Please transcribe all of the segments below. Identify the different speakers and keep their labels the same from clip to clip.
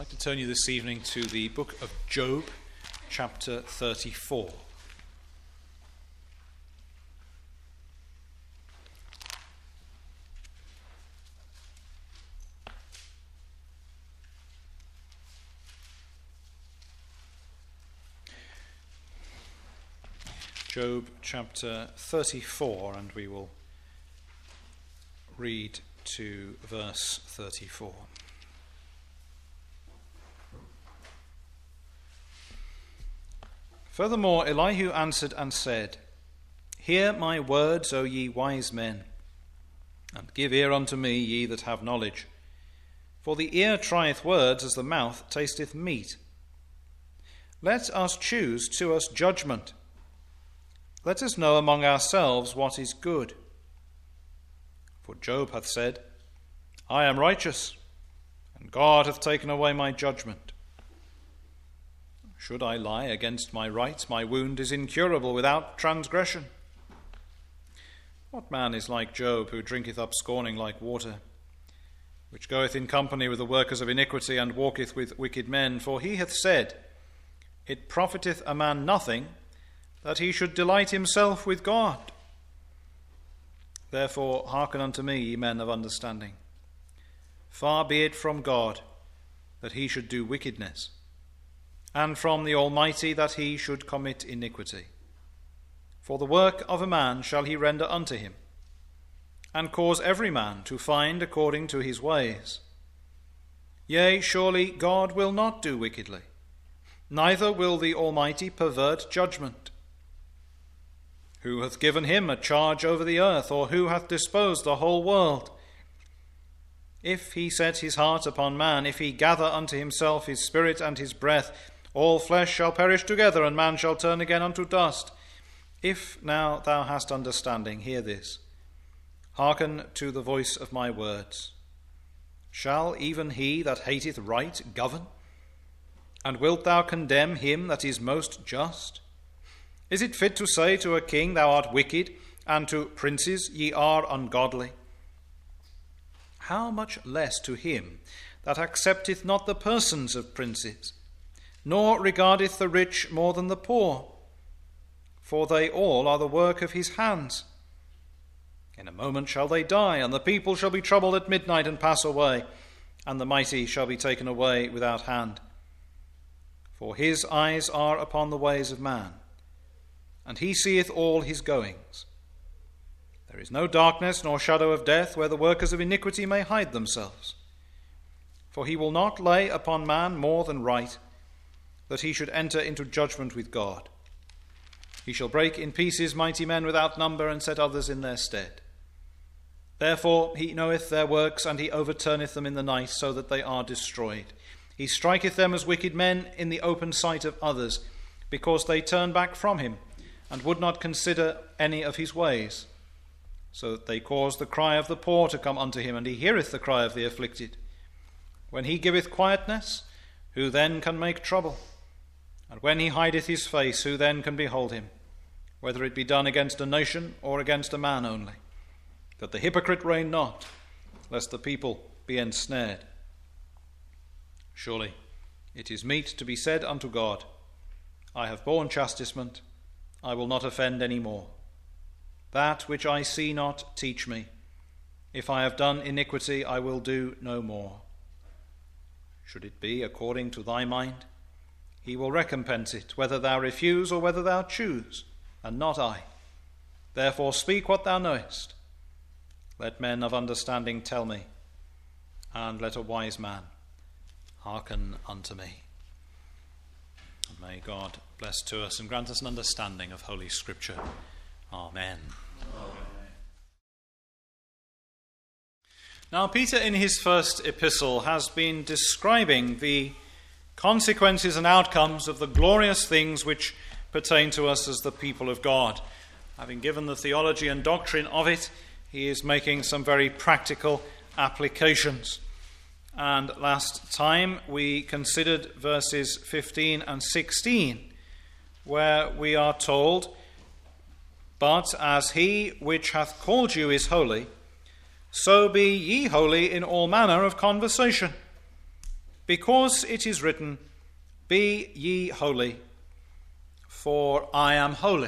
Speaker 1: I'd like to turn you this evening to the book of Job, chapter 34. Job chapter 34, and we will read to verse 34. Furthermore, Elihu answered and said, Hear my words, O ye wise men, and give ear unto me, ye that have knowledge. For the ear trieth words as the mouth tasteth meat. Let us choose to us judgment. Let us know among ourselves what is good. For Job hath said, I am righteous, and God hath taken away my judgment. Should I lie against my right? My wound is incurable without transgression. What man is like Job, who drinketh up scorning like water, which goeth in company with the workers of iniquity, and walketh with wicked men? For he hath said, It profiteth a man nothing, that he should delight himself with God. Therefore hearken unto me, ye men of understanding. Far be it from God that he should do wickedness, and from the Almighty that he should commit iniquity. For the work of a man shall he render unto him, and cause every man to find according to his ways. Yea, surely God will not do wickedly, neither will the Almighty pervert judgment. Who hath given him a charge over the earth, or who hath disposed the whole world? If he set his heart upon man, if he gather unto himself his spirit and his breath, all flesh shall perish together, and man shall turn again unto dust. If now thou hast understanding, hear this. Hearken to the voice of my words. Shall even he that hateth right govern? And wilt thou condemn him that is most just? Is it fit to say to a king, Thou art wicked, and to princes, Ye are ungodly? How much less to him that accepteth not the persons of princes, nor regardeth the rich more than the poor? For they all are the work of his hands. In a moment shall they die, and the people shall be troubled at midnight and pass away, and the mighty shall be taken away without hand. For his eyes are upon the ways of man, and he seeth all his goings. There is no darkness nor shadow of death where the workers of iniquity may hide themselves. For he will not lay upon man more than right, that he should enter into judgment with God. He shall break in pieces mighty men without number, and set others in their stead. Therefore he knoweth their works, and he overturneth them in the night, so that they are destroyed. He striketh them as wicked men in the open sight of others, because they turn back from him, and would not consider any of his ways. So that they cause the cry of the poor to come unto him, and he heareth the cry of the afflicted. When he giveth quietness, who then can make trouble? And when he hideth his face, who then can behold him? Whether it be done against a nation, or against a man only. That the hypocrite reign not, lest the people be ensnared. Surely it is meet to be said unto God, I have borne chastisement, I will not offend any more. That which I see not, teach me. If I have done iniquity, I will do no more. Should it be according to thy mind, he will recompense it, whether thou refuse or whether thou choose, and not I. Therefore speak what thou knowest. Let men of understanding tell me, and let a wise man hearken unto me. And may God bless to us and grant us an understanding of Holy Scripture. Amen. Now, Peter, in his first epistle, has been describing the consequences and outcomes of the glorious things which pertain to us as the people of God. Having given the theology and doctrine of it, he is making some very practical applications. And last time we considered verses 15 and 16, where we are told, But as he which hath called you is holy, so be ye holy in all manner of conversation. because it is written, "Be ye holy, for I am holy."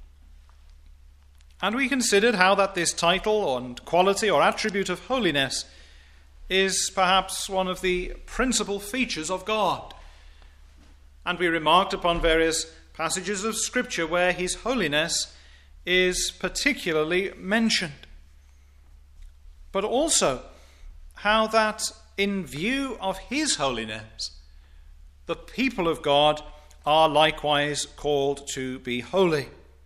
Speaker 1: And we considered how that this title and quality or attribute of holiness is perhaps one of the principal features of God. And we remarked upon various passages of Scripture where his holiness is particularly mentioned. But also how that in view of his holiness, the people of God are likewise called to be holy.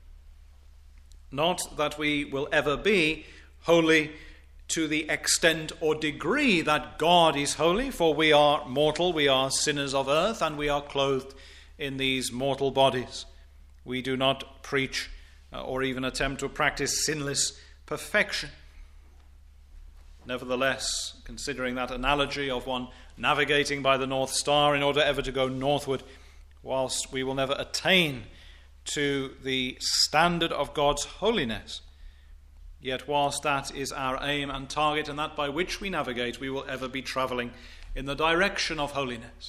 Speaker 1: Not that we will ever be holy to the extent or degree that God is holy, for we are mortal, we are sinners of earth, and we are clothed in these mortal bodies. We do not preach or even attempt to practice sinless perfection. Nevertheless, considering that analogy of one navigating by the North Star in order ever to go northward, whilst we will never attain to the standard of God's holiness, yet whilst that is our aim and target, and that by which we navigate, we will ever be travelling in the direction of holiness.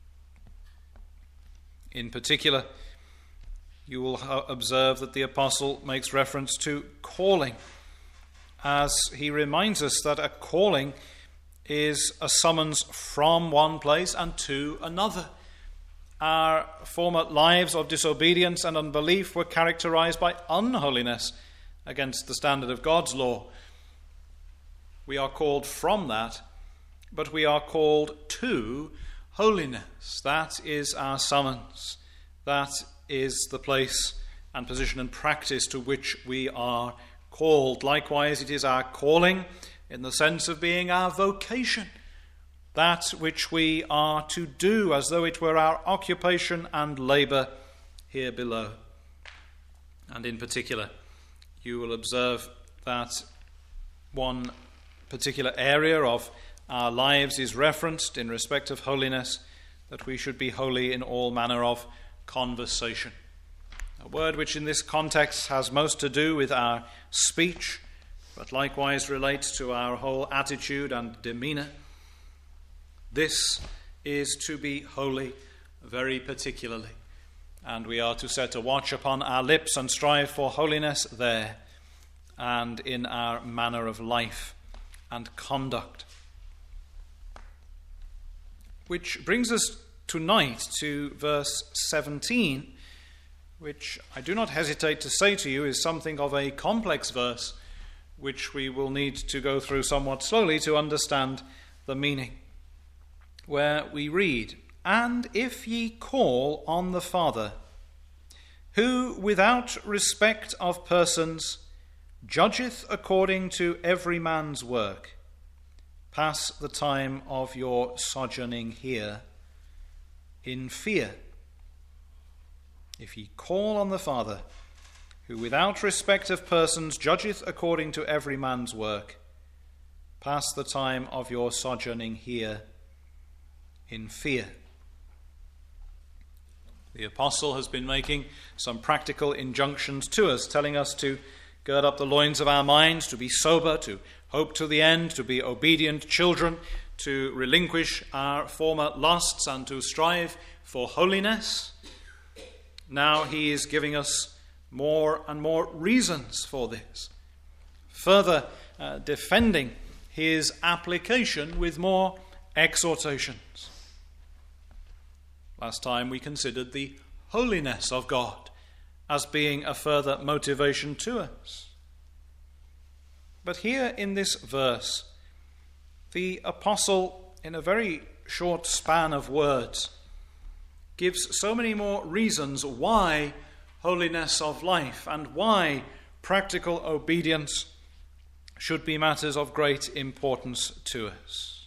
Speaker 1: In particular, you will observe that the apostle makes reference to calling, as he reminds us that a calling is a summons from one place and to another. Our former lives of disobedience and unbelief were characterized by unholiness against the standard of God's law. We are called from that, but we are called to holiness. That is our summons. That is the place and position and practice to which we are called. Likewise, it is our calling in the sense of being our vocation, that which we are to do as though it were our occupation and labour here below. And in particular, you will observe that one particular area of our lives is referenced in respect of holiness, that we should be holy in all manner of conversation. A word which in this context has most to do with our speech, but likewise relates to our whole attitude and demeanour. This is to be holy very particularly, and we are to set a watch upon our lips and strive for holiness there and in our manner of life and conduct. Which brings us tonight to verse 17, which I do not hesitate to say to you is something of a complex verse, which we will need to go through somewhat slowly to understand the meaning, where we read, "And if ye call on the Father, who without respect of persons judgeth according to every man's work, pass the time of your sojourning here in fear." If ye call on the Father, who without respect of persons judgeth according to every man's work, pass the time of your sojourning here in fear. The apostle has been making some practical injunctions to us, telling us to gird up the loins of our minds, to be sober, to hope to the end, to be obedient children, to relinquish our former lusts and to strive for holiness. Now he is giving us more and more reasons for this, further defending his application with more exhortations. Last time we considered the holiness of God as being a further motivation to us. But here in this verse, the apostle, in a very short span of words, gives so many more reasons why holiness of life and why practical obedience should be matters of great importance to us.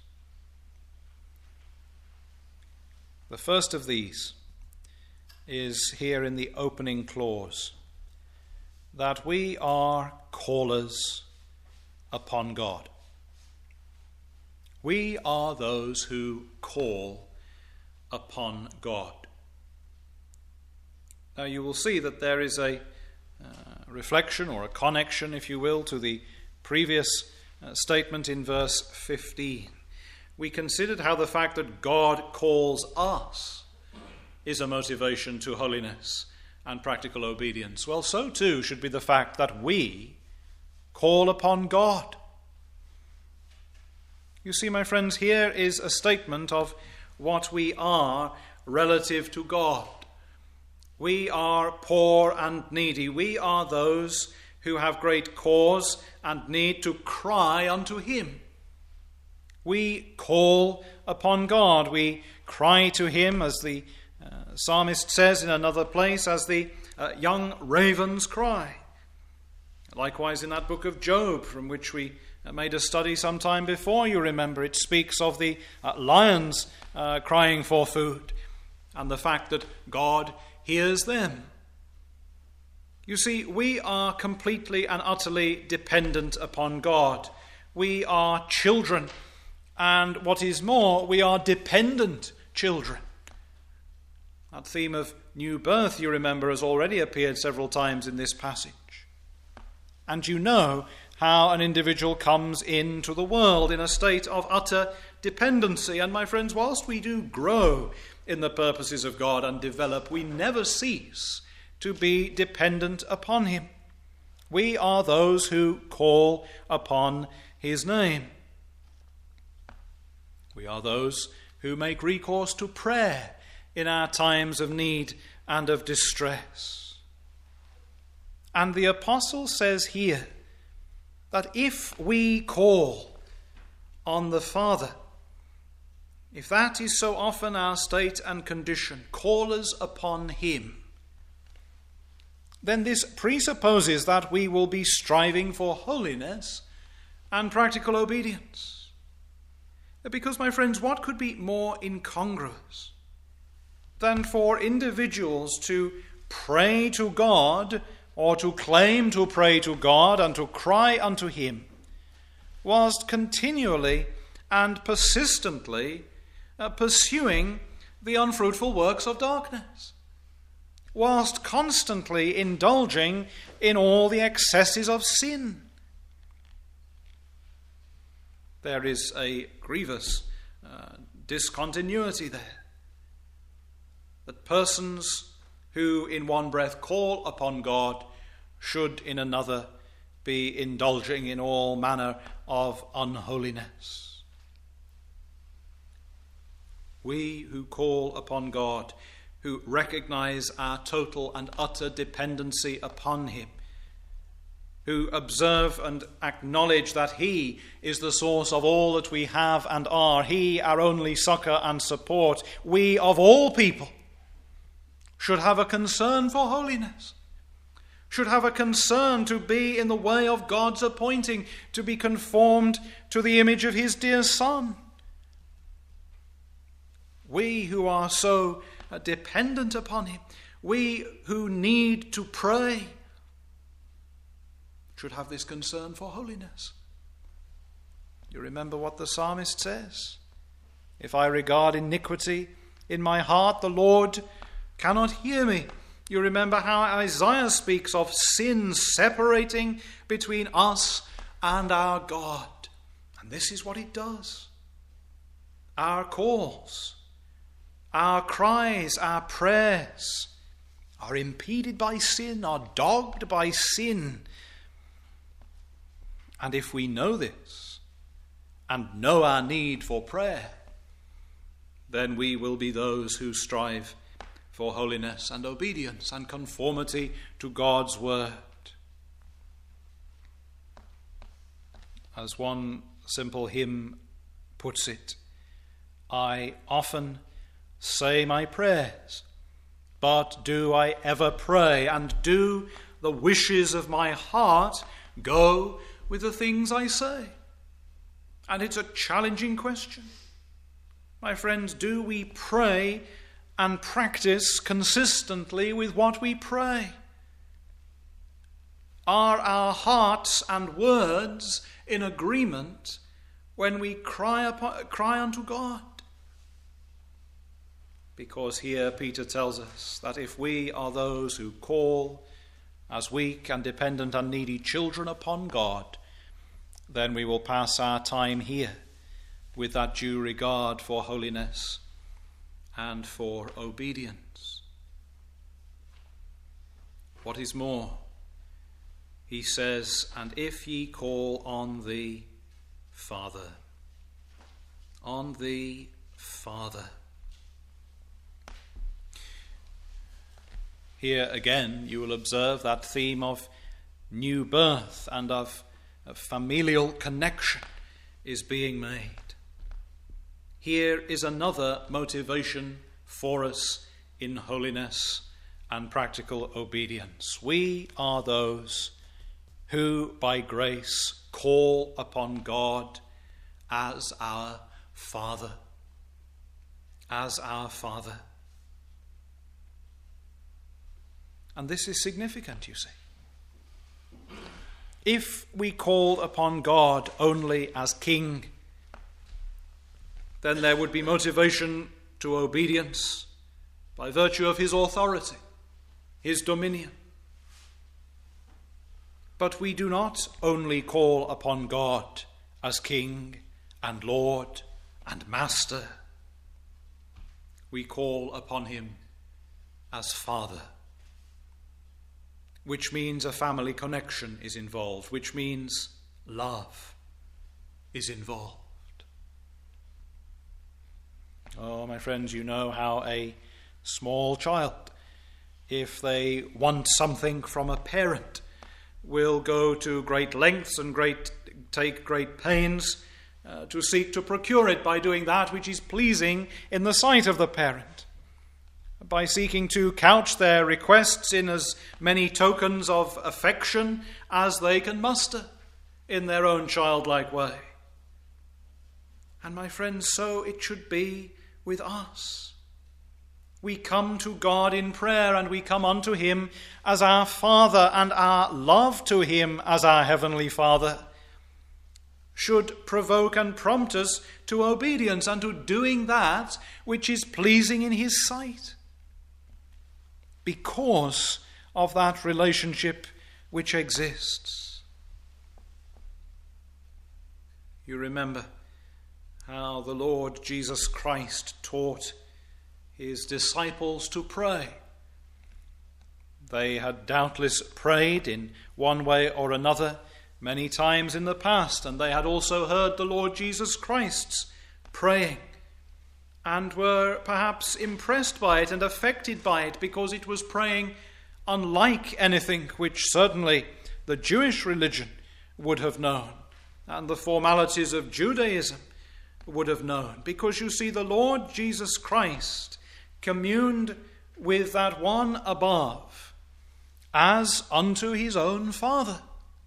Speaker 1: The first of these is here in the opening clause, that we are callers upon God. We are those who call upon God. Now you will see that there is a reflection or a connection, if you will, to the previous statement in verse 15, we considered how the fact that God calls us is a motivation to holiness and practical obedience. Well, so too should be the fact that we call upon God. You see, my friends, here is a statement of what we are relative to God. We are poor and needy. We are those who have great cause and need to cry unto him. We call upon God. We cry to him, as the psalmist says in another place, as the young ravens cry. Likewise in that book of Job, from which we made a study some time before, you remember, it speaks of the lions crying for food and the fact that God hears them. You see, we are completely and utterly dependent upon God. We are children, and what is more, we are dependent children. That theme of new birth, you remember, has already appeared several times in this passage. And you know how an individual comes into the world in a state of utter dependency. And my friends, whilst we do grow in the purposes of God and develop, we never cease to be dependent upon him. We are those who call upon his name. We are those who make recourse to prayer in our times of need and of distress. And the apostle says here that if we call on the Father, if that is so often our state and condition, callers upon him, then this presupposes that we will be striving for holiness and practical obedience. Because, my friends, what could be more incongruous than for individuals to pray to God, or to claim to pray to God and to cry unto him, whilst continually and persistently pursuing the unfruitful works of darkness, whilst constantly indulging in all the excesses of sin? There is a grievous discontinuity there, that persons who in one breath call upon God should in another be indulging in all manner of unholiness. We who call upon God, who recognize our total and utter dependency upon him, who observe and acknowledge that he is the source of all that we have and are, he our only succor and support, we of all people should have a concern for holiness, should have a concern to be in the way of God's appointing, to be conformed to the image of his dear Son. We who are so dependent upon him, we who need to pray, should have this concern for holiness. You remember what the psalmist says? If I regard iniquity in my heart, the Lord cannot hear me. You remember how Isaiah speaks of sin separating between us and our God. And this is what it does. Our calls, our cries, our prayers are impeded by sin, are dogged by sin. And if we know this and know our need for prayer, then we will be those who strive for holiness and obedience and conformity to God's word. As one simple hymn puts it, I often say my prayers, but do I ever pray, and do the wishes of my heart go with the things I say? And it's a challenging question. My friends, do we pray and practice consistently with what we pray? Are our hearts and words in agreement when we cry unto God? Because here Peter tells us that if we are those who call as weak and dependent and needy children upon God, then we will pass our time here with that due regard for holiness and for obedience. What is more, he says, and if ye call on the Father, on the Father. Here again you will observe that theme of new birth and of familial connection is being made. Here is another motivation for us in holiness and practical obedience. We are those who by grace call upon God as our Father. As our Father. And this is significant, you see. If we call upon God only as King, then there would be motivation to obedience by virtue of his authority, his dominion. But we do not only call upon God as King and Lord and Master. We call upon him as Father, which means a family connection is involved, which means love is involved. Oh, my friends, you know how a small child, if they want something from a parent, will go to great lengths and take great pains to seek to procure it by doing that which is pleasing in the sight of the parent, by seeking to couch their requests in as many tokens of affection as they can muster in their own childlike way. And my friends, so it should be with us. We come to God in prayer, and we come unto him as our Father, and our love to him as our Heavenly Father should provoke and prompt us to obedience and to doing that which is pleasing in his sight, because of that relationship which exists. You remember how the Lord Jesus Christ taught his disciples to pray. They had doubtless prayed in one way or another many times in the past, and they had also heard the Lord Jesus Christ's praying, and were perhaps impressed by it and affected by it, because it was praying unlike anything which certainly the Jewish religion would have known, and the formalities of Judaism would have known. Because you see, the Lord Jesus Christ communed with that one above as unto his own Father.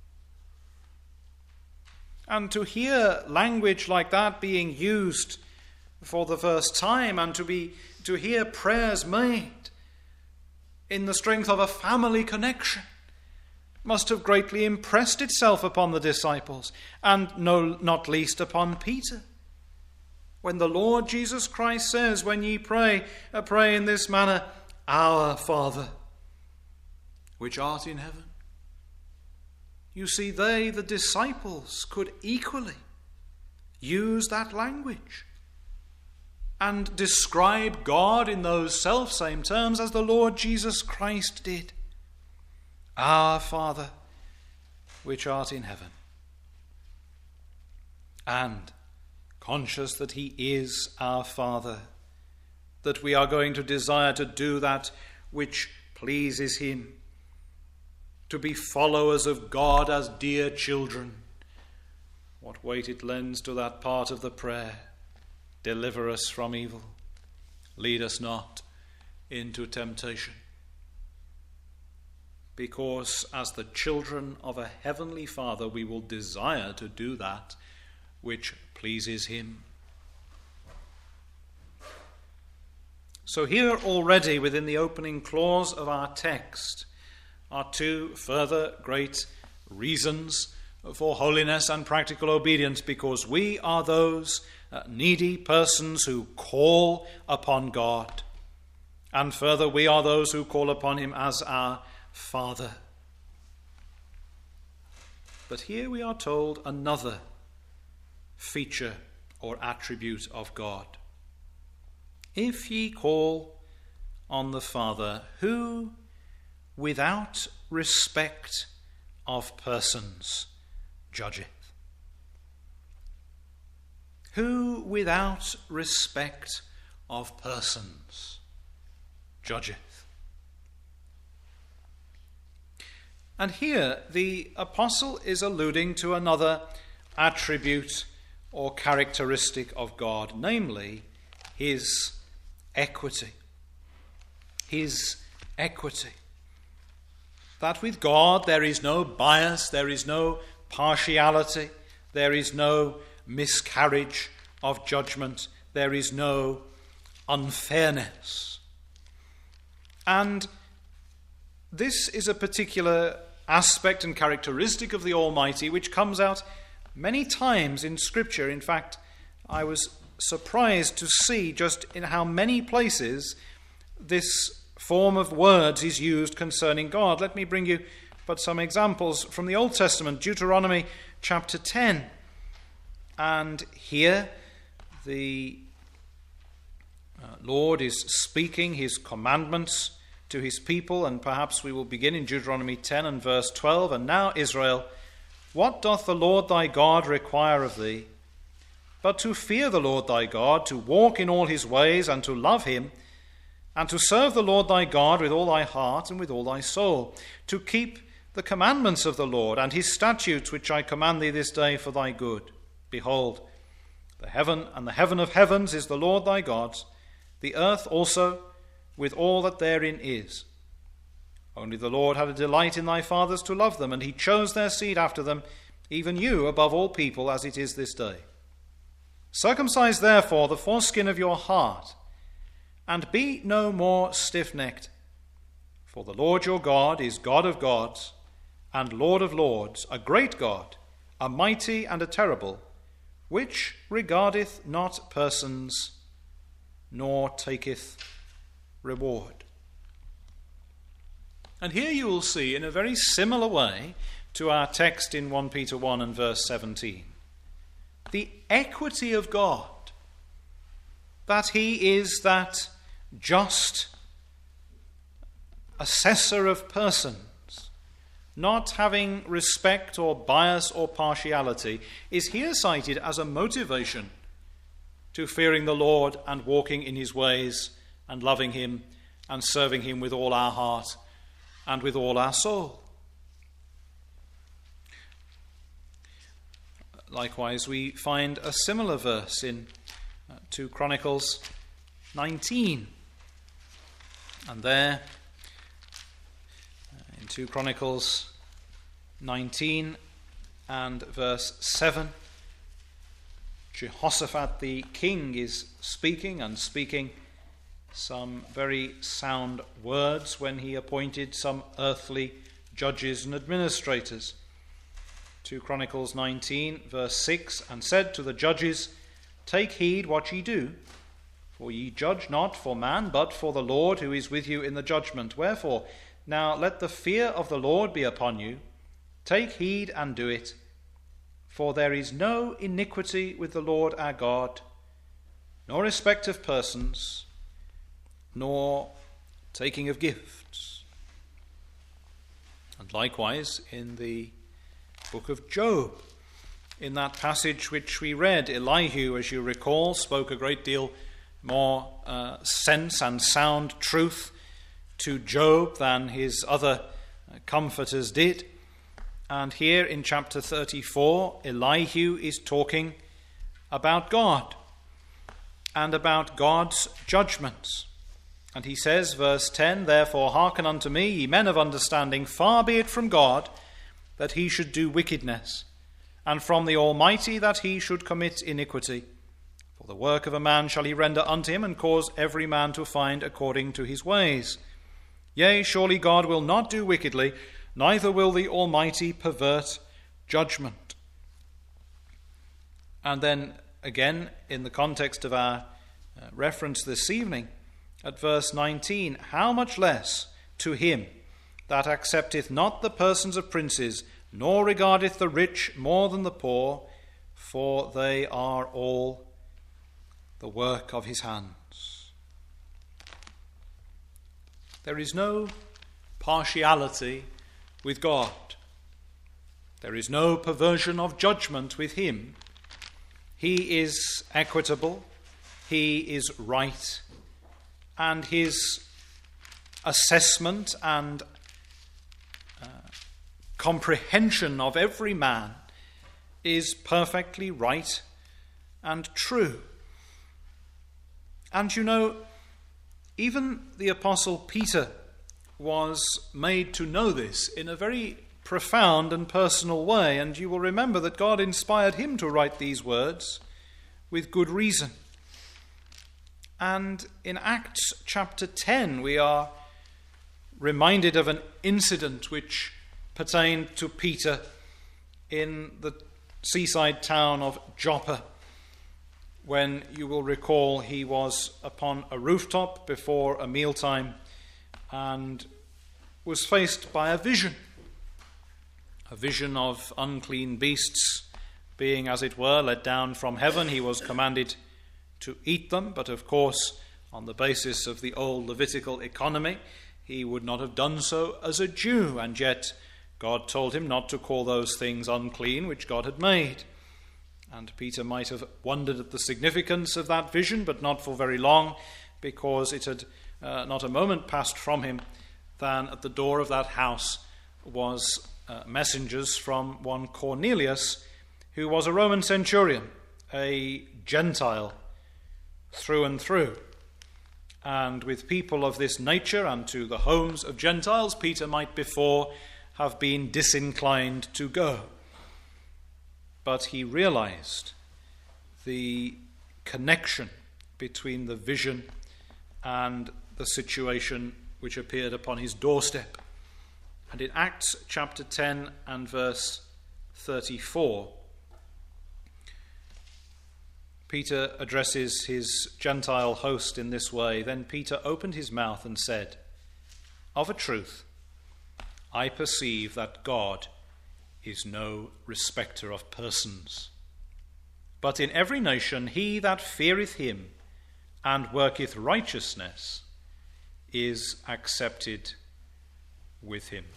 Speaker 1: And to hear language like that being used for the first time, and to hear prayers made in the strength of a family connection, must have greatly impressed itself upon the disciples, and not least upon Peter. When the Lord Jesus Christ says, when ye pray, pray in this manner, Our Father, which art in heaven. You see, they, the disciples, could equally use that language and describe God in those self-same terms as the Lord Jesus Christ did. Our Father, which art in heaven. And conscious that he is our Father, that we are going to desire to do that which pleases him, to be followers of God as dear children. What weight it lends to that part of the prayer. Deliver us from evil. Lead us not into temptation. Because as the children of a heavenly Father, we will desire to do that which pleases him. So here already within the opening clause of our text are two further great reasons for holiness and practical obedience, because we are those needy persons who call upon God, and further, we are those who call upon him as our Father. But here we are told another feature or attribute of God. If ye call on the Father, who without respect of persons judgeth. Who without respect of persons judgeth. And here the apostle is alluding to another attribute or characteristic of God, namely his equity. His equity. That with God there is no bias, there is no partiality, there is no miscarriage of judgment, there is no unfairness. And this is a particular aspect and characteristic of the Almighty which comes out many times in Scripture. In fact, I was surprised to see just in how many places this form of words is used concerning God. Let me bring you but some examples from the Old Testament, Deuteronomy chapter 10. And here the Lord is speaking his commandments to his people, and perhaps we will begin in Deuteronomy 10 and verse 12. And now, Israel, what doth the Lord thy God require of thee? But to fear the Lord thy God, to walk in all his ways, and to love him, and to serve the Lord thy God with all thy heart and with all thy soul, to keep the commandments of the Lord and his statutes which I command thee this day for thy good. Behold, the heaven and the heaven of heavens is the Lord thy God's, the earth also with all that therein is. Only the Lord had a delight in thy fathers to love them, and he chose their seed after them, even you above all people, as it is this day. Circumcise therefore the foreskin of your heart, and be no more stiff-necked. For the Lord your God is God of gods, and Lord of lords, a great God, a mighty and a terrible, which regardeth not persons, nor taketh reward. And here you will see, in a very similar way to our text in 1 Peter 1 and verse 17, the equity of God, that he is that just assessor of persons, not having respect or bias or partiality, is here cited as a motivation to fearing the Lord and walking in his ways and loving him and serving him with all our heart and with all our soul. Likewise, we find a similar verse in 2 Chronicles 19. And there, in 2 Chronicles 19 and verse 7, Jehoshaphat the king is speaking some very sound words when he appointed some earthly judges and administrators. 2 Chronicles 19 verse 6, and said to the judges, take heed what ye do, for ye judge not for man, but for the Lord who is with you in the judgment. Wherefore, now let the fear of the Lord be upon you. Take heed and do it. For there is no iniquity with the Lord our God, nor respect of persons, nor taking of gifts. And likewise, in the book of Job, in that passage which we read, Elihu, as you recall, spoke a great deal more sense and sound truth to Job than his other comforters did. And here in chapter 34, Elihu is talking about God and about God's judgments. And he says, verse 10, therefore hearken unto me, ye men of understanding, far be it from God that he should do wickedness, and from the Almighty that he should commit iniquity. For the work of a man shall he render unto him, and cause every man to find according to his ways. Yea, surely God will not do wickedly, neither will the Almighty pervert judgment. And then again, in the context of our reference this evening, at verse 19, how much less to him that accepteth not the persons of princes, nor regardeth the rich more than the poor, for they are all the work of his hands. There is no partiality with God. There is no perversion of judgment with him. He is equitable, he is right, and his assessment and comprehension of every man is perfectly right and true. And you know, even the Apostle Peter was made to know this in a very profound and personal way, and you will remember that God inspired him to write these words with good reason. And in Acts chapter 10 we are reminded of an incident which pertained to Peter in the seaside town of Joppa, when you will recall he was upon a rooftop before a mealtime and was faced by a vision of unclean beasts being, as it were, let down from heaven. He was commanded to eat them, but of course, on the basis of the old Levitical economy, he would not have done so as a Jew, and yet God told him not to call those things unclean which God had made. And Peter might have wondered at the significance of that vision, but not for very long, because it had not a moment passed from him than at the door of that house was messengers from one Cornelius, who was a Roman centurion, a Gentile through and through. And with people of this nature and to the homes of Gentiles, Peter might before have been disinclined to go. But he realized the connection between the vision and the situation which appeared upon his doorstep. And in Acts chapter 10 and verse 34, Peter addresses his Gentile host in this way. Then Peter opened his mouth and said, "Of a truth, I perceive that God is no respecter of persons. But in every nation he that feareth him and worketh righteousness is accepted with him."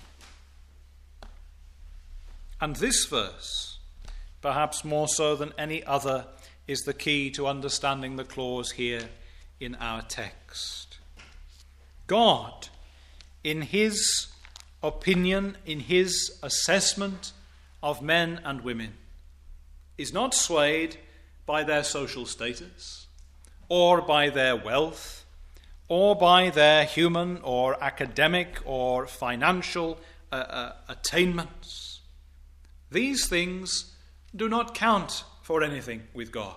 Speaker 1: And this verse, perhaps more so than any other, is the key to understanding the clause here in our text. God, in his opinion, in his assessment of men and women, is not swayed by their social status, or by their wealth, or by their human or academic or financial attainments. These things do not count for anything with God.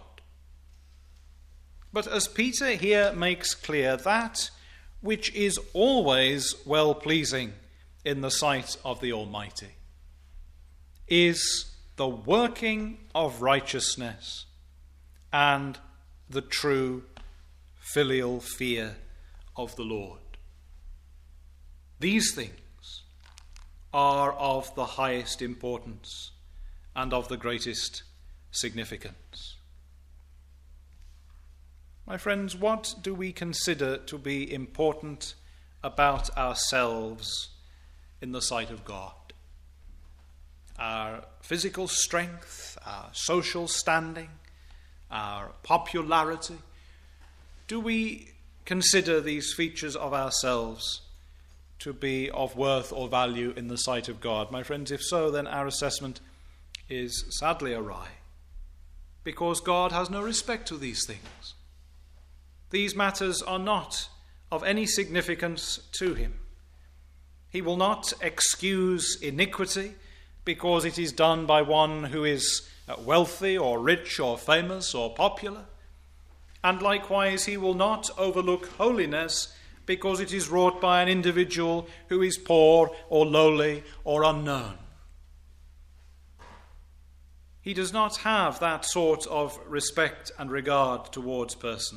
Speaker 1: But as Peter here makes clear, that which is always well-pleasing in the sight of the Almighty is the working of righteousness and the true filial fear of the Lord. These things are of the highest importance and of the greatest significance. My friends, what do we consider to be important about ourselves in the sight of God? Our physical strength, our social standing, our popularity? Do we consider these features of ourselves to be of worth or value in the sight of God? My friends, if so, then our assessment is sadly awry, because God has no respect to these things. These matters are not of any significance to him. He will not excuse iniquity because it is done by one who is wealthy or rich or famous or popular. And likewise, he will not overlook holiness because it is wrought by an individual who is poor or lowly or unknown. He does not have that sort of respect and regard towards persons.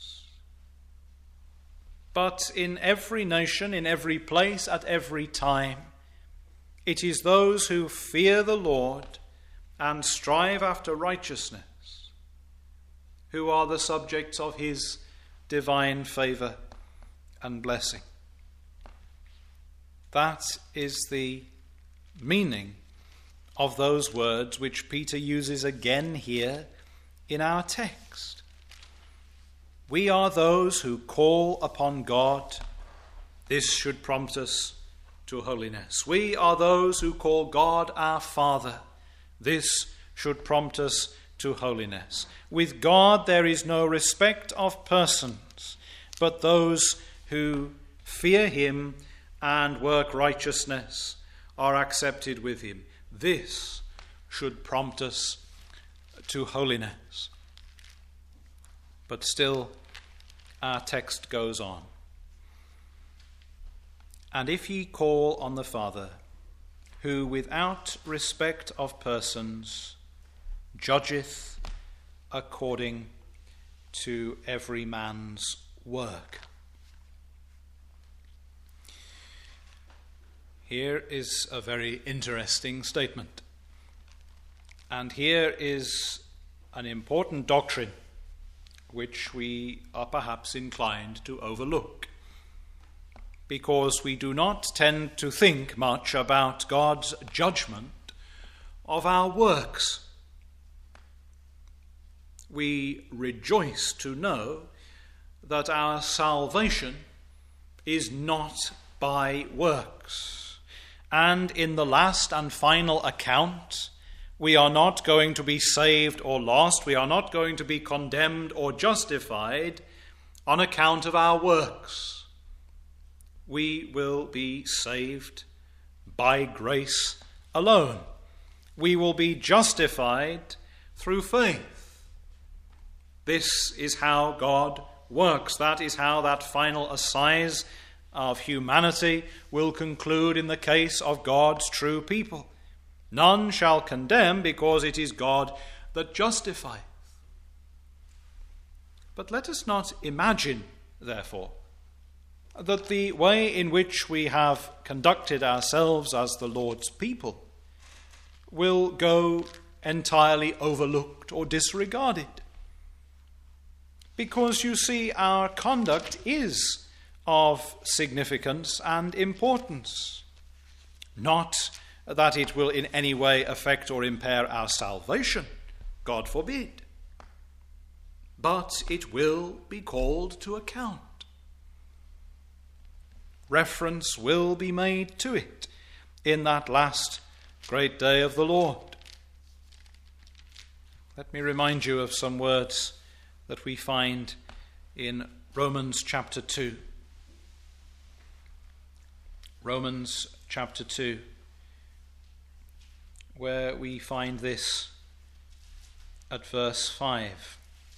Speaker 1: But in every nation, in every place, at every time, it is those who fear the Lord and strive after righteousness who are the subjects of his divine favour and blessing. That is the meaning of those words which Peter uses again here in our text. We are those who call upon God. This should prompt us to holiness. We are those who call God our Father. This should prompt us to holiness. With God there is no respect of persons, but those who fear him and work righteousness are accepted with him. This should prompt us to holiness. But still, our text goes on. And if ye call on the Father, who without respect of persons judgeth according to every man's work. Here is a very interesting statement. And here is an important doctrine which we are perhaps inclined to overlook, because we do not tend to think much about God's judgment of our works. We rejoice to know that our salvation is not by works. And in the last and final account, we are not going to be saved or lost. We are not going to be condemned or justified on account of our works. We will be saved by grace alone. We will be justified through faith. This is how God works. That is how that final assize of humanity will conclude in the case of God's true people. None shall condemn, because it is God that justifieth. But let us not imagine, therefore, that the way in which we have conducted ourselves as the Lord's people will go entirely overlooked or disregarded. Because, you see, our conduct is of significance and importance. Not that it will in any way affect or impair our salvation, God forbid. But it will be called to account. Reference will be made to it in that last great day of the Lord. Let me remind you of some words that we find in Romans chapter 2. Romans chapter 2, where we find this at verse 5.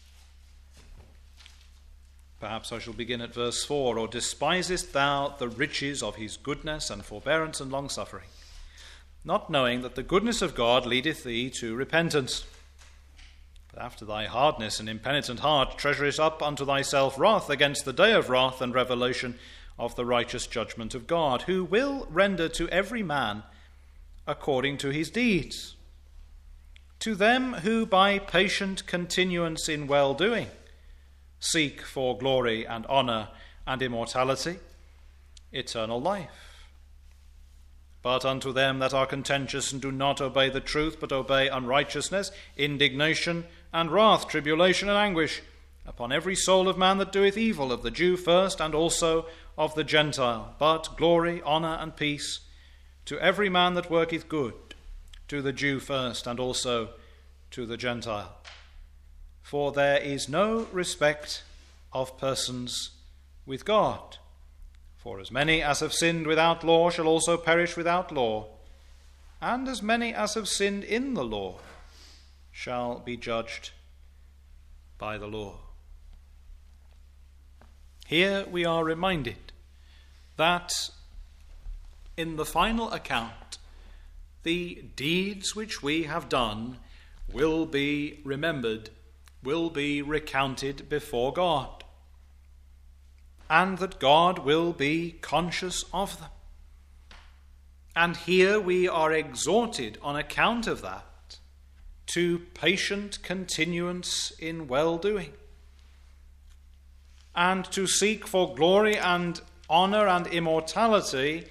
Speaker 1: Perhaps I shall begin at verse 4. Or despisest thou the riches of his goodness and forbearance and longsuffering, not knowing that the goodness of God leadeth thee to repentance? But after thy hardness and impenitent heart treasurest up unto thyself wrath against the day of wrath and revelation of the righteous judgment of God, who will render to every man according to his deeds. To them who by patient continuance in well-doing seek for glory and honour and immortality, eternal life. But unto them that are contentious and do not obey the truth, but obey unrighteousness, indignation and wrath, tribulation and anguish, upon every soul of man that doeth evil, of the Jew first, and also of the Gentile. But glory, honour, and peace to every man that worketh good, to the Jew first, and also to the Gentile. For there is no respect of persons with God. For as many as have sinned without law shall also perish without law, and as many as have sinned in the law shall be judged by the law. Here we are reminded that in the final account, the deeds which we have done will be remembered, will be recounted before God, and that God will be conscious of them. And here we are exhorted on account of that to patient continuance in well-doing, and to seek for glory and honour and immortality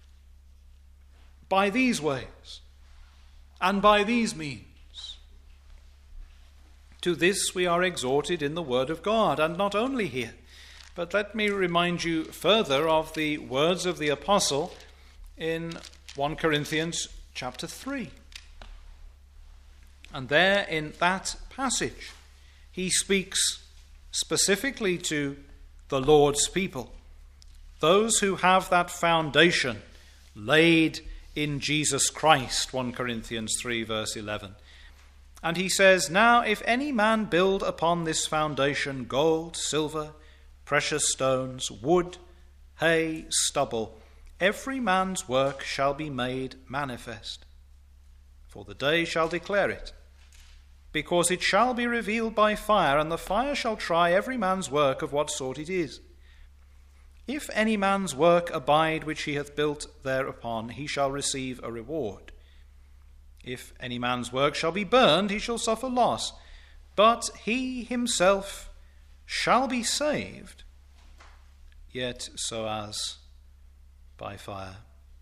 Speaker 1: by these ways and by these means. To this we are exhorted in the Word of God, and not only here, but let me remind you further of the words of the Apostle in 1 Corinthians chapter 3. And there in that passage, he speaks specifically to the Lord's people, those who have that foundation laid in Jesus Christ, 1 Corinthians 3 verse 11. And he says, "Now if any man build upon this foundation gold, silver, precious stones, wood, hay, stubble, every man's work shall be made manifest. For the day shall declare it, because it shall be revealed by fire, and the fire shall try every man's work of what sort it is. If any man's work abide which he hath built thereupon, he shall receive a reward. If any man's work shall be burned, he shall suffer loss, but he himself shall be saved, yet so as by fire."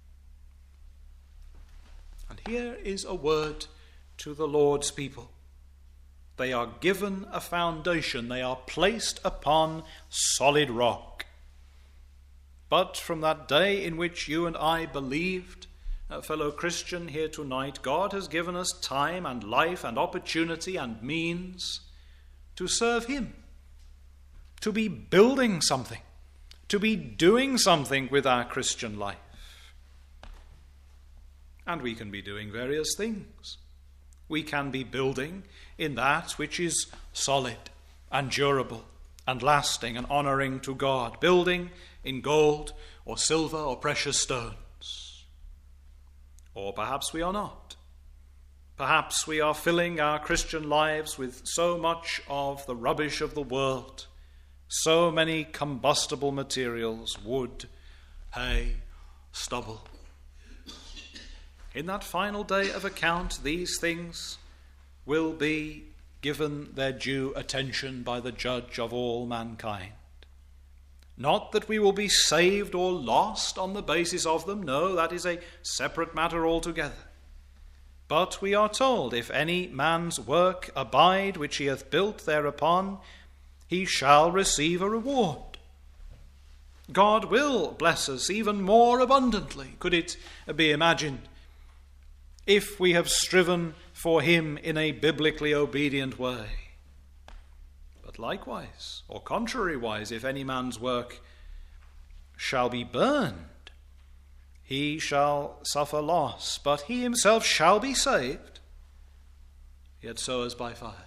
Speaker 1: And here is a word to the Lord's people. They are given a foundation. They are placed upon solid rock. But from that day in which you and I believed, fellow Christian, here tonight, God has given us time and life and opportunity and means to serve him, to be building something, to be doing something with our Christian life. And we can be doing various things. We can be building in that which is solid and durable and lasting and honouring to God, building in gold or silver or precious stones. Or perhaps we are not. Perhaps we are filling our Christian lives with so much of the rubbish of the world, so many combustible materials, wood, hay, stubble. In that final day of account, these things will be given their due attention by the judge of all mankind. Not that we will be saved or lost on the basis of them. No, that is a separate matter altogether. But we are told, if any man's work abide which he hath built thereupon, he shall receive a reward. God will bless us even more abundantly, could it be imagined, if we have striven for him in a biblically obedient way. But likewise, or contrariwise, if any man's work shall be burned, he shall suffer loss, but he himself shall be saved, yet so as by fire.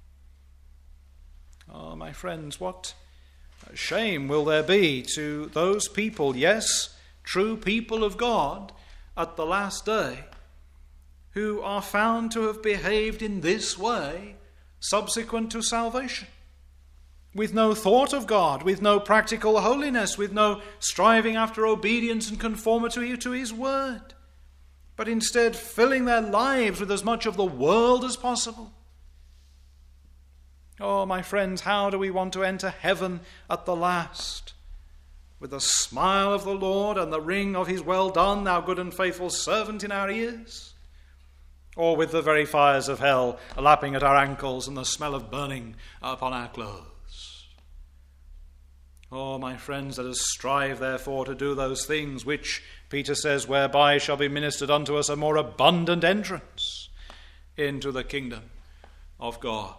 Speaker 1: Oh, my friends, what shame will there be to those people, yes, true people of God, at the last day, who are found to have behaved in this way subsequent to salvation, with no thought of God, with no practical holiness, with no striving after obedience and conformity to his word, but instead filling their lives with as much of the world as possible. Oh, my friends, how do we want to enter heaven at the last? With the smile of the Lord and the ring of his "Well done, thou good and faithful servant" in our ears? Or with the very fires of hell lapping at our ankles and the smell of burning upon our clothes? Oh, my friends, let us strive, therefore, to do those things which, Peter says, whereby shall be ministered unto us a more abundant entrance into the kingdom of God.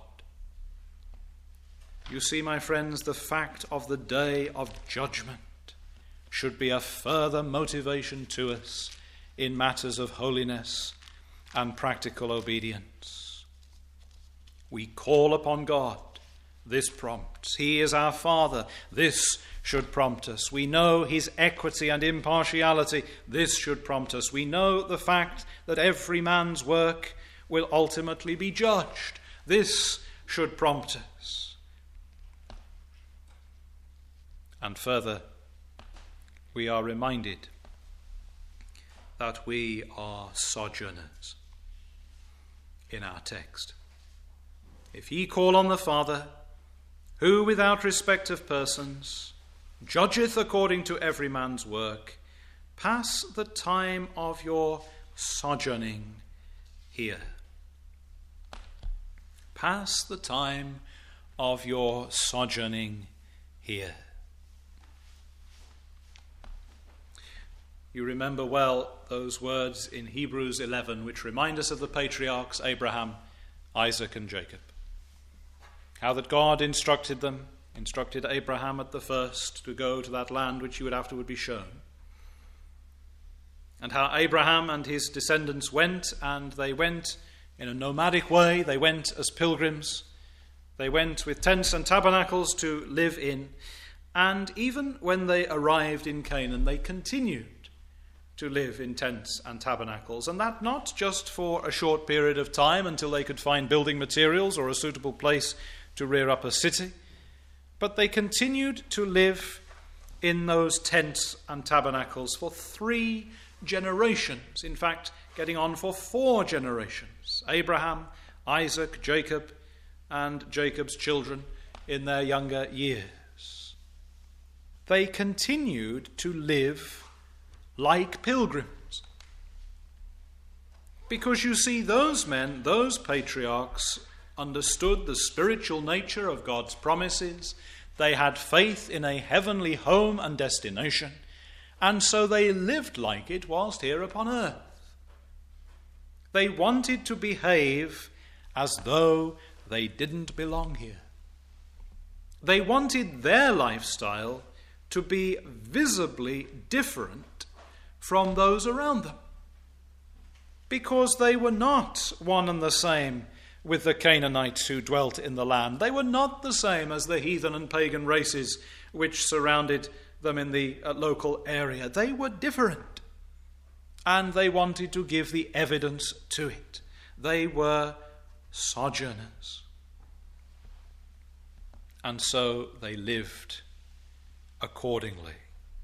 Speaker 1: You see, my friends, the fact of the day of judgment should be a further motivation to us in matters of holiness and practical obedience. We call upon God. This prompts. He is our Father. This should prompt us. We know his equity and impartiality. This should prompt us. We know the fact that every man's work will ultimately be judged. This should prompt us. And further, we are reminded that we are sojourners in our text. If ye call on the Father, who without respect of persons judgeth according to every man's work, pass the time of your sojourning here. Pass the time of your sojourning here. You remember well those words in Hebrews 11 which remind us of the patriarchs Abraham, Isaac and Jacob. How that God instructed Abraham at the first to go to that land which he would afterward be shown. And how Abraham and his descendants went, and they went in a nomadic way. They went as pilgrims. They went with tents and tabernacles to live in. And even when they arrived in Canaan, they continued to live in tents and tabernacles. And that not just for a short period of time until they could find building materials or a suitable place to rear up a city, but they continued to live in those tents and tabernacles for 3 generations. In fact, getting on for 4 generations. Abraham, Isaac, Jacob, and Jacob's children in their younger years. They continued to live like pilgrims. Because you see, those men, those patriarchs, understood the spiritual nature of God's promises. They had faith in a heavenly home and destination, and so they lived like it whilst here upon earth. They wanted to behave as though they didn't belong here. They wanted their lifestyle to be visibly different from those around them, because they were not one and the same with the Canaanites who dwelt in the land. They were not the same as the heathen and pagan races which surrounded them in the local area. They were different, and they wanted to give the evidence to it. They were sojourners. And so they lived accordingly.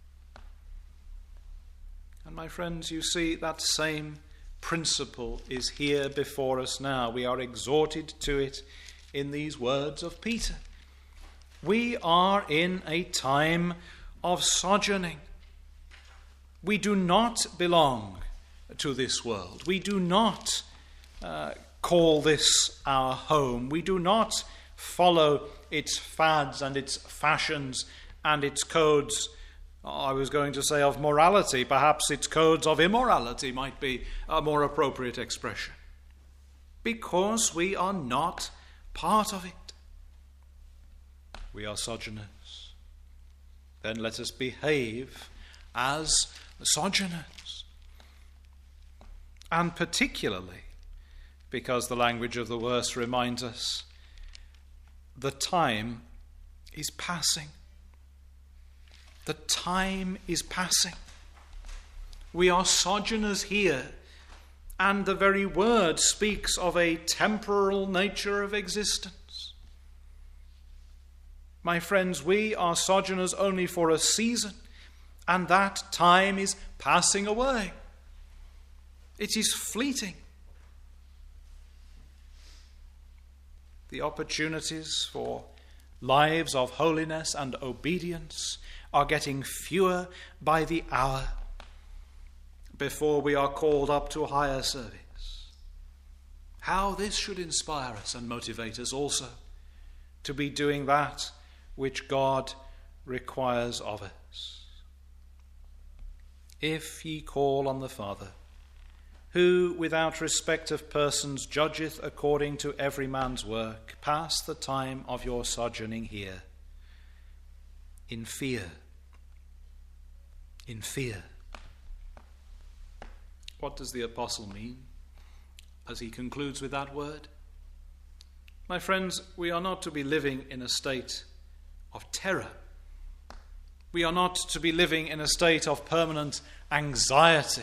Speaker 1: And my friends, you see, that same principle is here before us now. We are exhorted to it in these words of Peter. We are in a time of sojourning. We do not belong to this world. We do not call this our home. We do not follow its fads and its fashions and its codes. I was going to say of morality. Perhaps its codes of immorality might be a more appropriate expression. Because we are not part of it. We are sojourners. Then let us behave as sojourners. And particularly, because the language of the verse reminds us, the time is passing. The time is passing. We are sojourners here, and the very word speaks of a temporal nature of existence. My friends, we are sojourners only for a season, and that time is passing away. It is fleeting. The opportunities for lives of holiness and obedience are getting fewer by the hour before we are called up to higher service. How this should inspire us and motivate us also to be doing that which God requires of us. If ye call on the Father, who without respect of persons judgeth according to every man's work, pass the time of your sojourning here in fear. In fear. What does the apostle mean as he concludes with that word? My friends, we are not to be living in a state of terror. We are not to be living in a state of permanent anxiety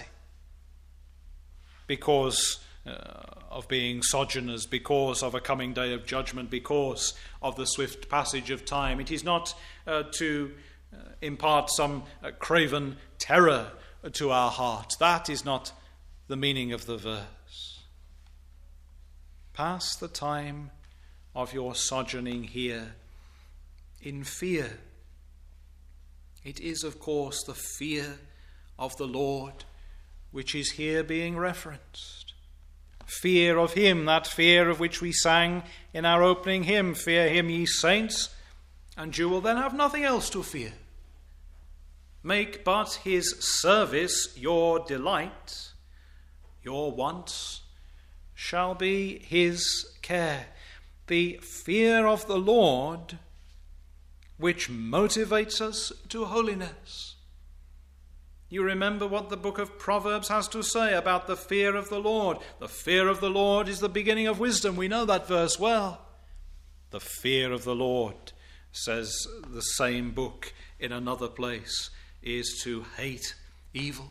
Speaker 1: because of being sojourners, because of a coming day of judgment, because of the swift passage of time. It is not to impart some craven terror to our hearts. That is not the meaning of the verse. pass the time of your sojourning here in fear. It is, of course, the fear of the Lord which is here being referenced. Fear of him, that fear of which we sang in our opening hymn, "Fear him, ye saints," and you will then have nothing else to fear. Make but his service your delight, your wants shall be his care. The fear of the Lord which motivates us to holiness. You remember what the book of Proverbs has to say about the fear of the Lord. The fear of the Lord is the beginning of wisdom. We know that verse well. The fear of the Lord, says the same book in another place, is to hate evil.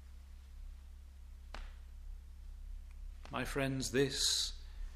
Speaker 1: My friends, this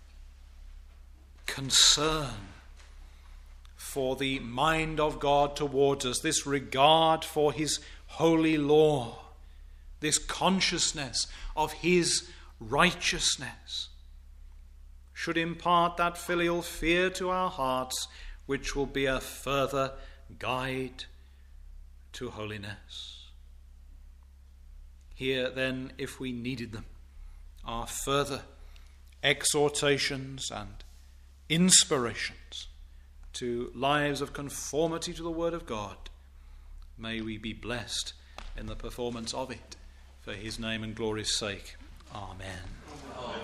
Speaker 1: concern for the mind of God towards us, this regard for his holy law, this consciousness of his righteousness, should impart that filial fear to our hearts, which will be a further guide to holiness. Here, then, if we needed them, are further exhortations and inspirations to lives of conformity to the Word of God. May we be blessed in the performance of it, for his name and glory's sake. Amen. Amen.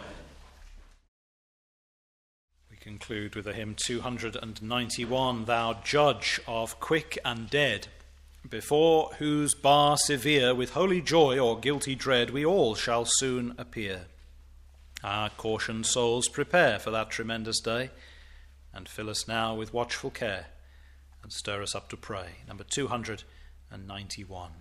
Speaker 1: We conclude with the hymn 291, "Thou Judge of quick and dead, before whose bar severe with holy joy or guilty dread we all shall soon appear. Our cautioned souls prepare for that tremendous day, and fill us now with watchful care, and stir us up to pray." Number 291.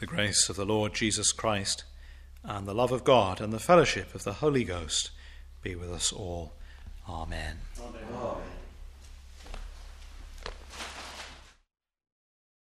Speaker 1: The grace of the Lord Jesus Christ, and the love of God, and the fellowship of the Holy Ghost be with us all. Amen.
Speaker 2: Amen.